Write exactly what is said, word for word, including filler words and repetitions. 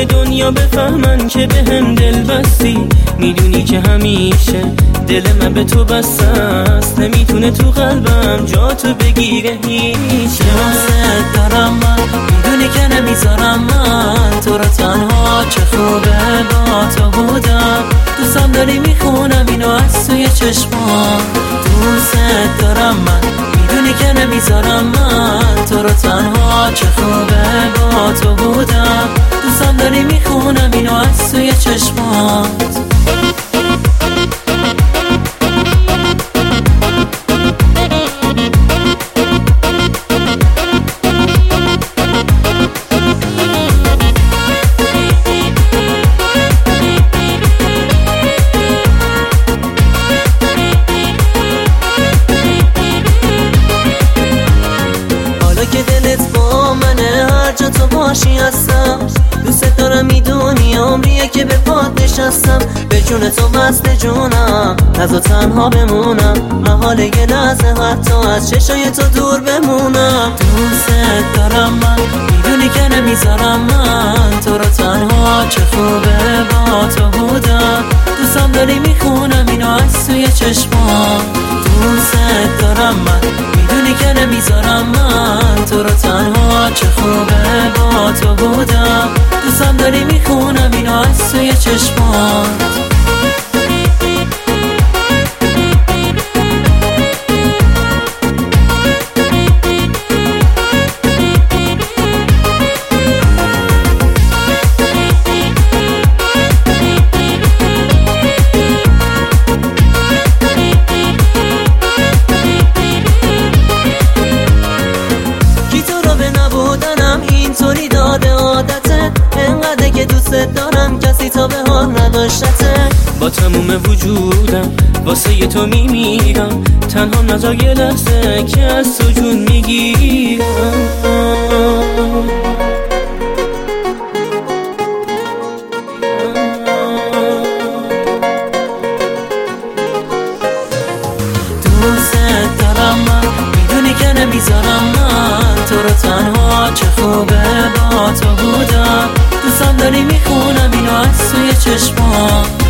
همه دنیا بفهمن که به هم دل بستی. میدونی که همیشه دل من به تو بسته است، نمیتونه تو قلبم جا تو بگیره هیچ. دوست دارم من، میدونی که نمیذارم من تو رو تنها. چه خوبه با تو بودم، دوستم داری میخونم اینو از توی چشمان. دوست دارم من، میدونی که نمیذارم من تو رو تنها. چه خوبه با تو بودم، دوستم داری میخونم اینو از توی چشمات. که دلت با منه، هر جا تو باشی هستم. دوست دارم، میدونی عمریه که به پات نشستم. به جون تو وصل جونم، از و تنها بمونم. محاله یه لحظه حتی از چشای تو دور بمونم. دوست دارم من، میدونی که نمیذارم من تو رو تنها. چه خوبه با تو بودم، دوستم داری میخونم اینو از توی چشمان. دوست دارم من، میدونی که نمیذارم من تو رو تنها. چه خوبه با تو بودم، دوستم داری میخونم اینو از توی چشمات. اینطوری داده عادته، انقدر که دوست دارم کسی تا به حال نداشته. با تموم وجودم واسه ی تو میمیرم، تنها نذار یه لحظه که از تو جون میگیرم. دوست دارم من، میدونی که نمیذارم من تو رو تنها. چه خوبه با تو بودم، دوستم داری میخونم اینو از توی چشمان.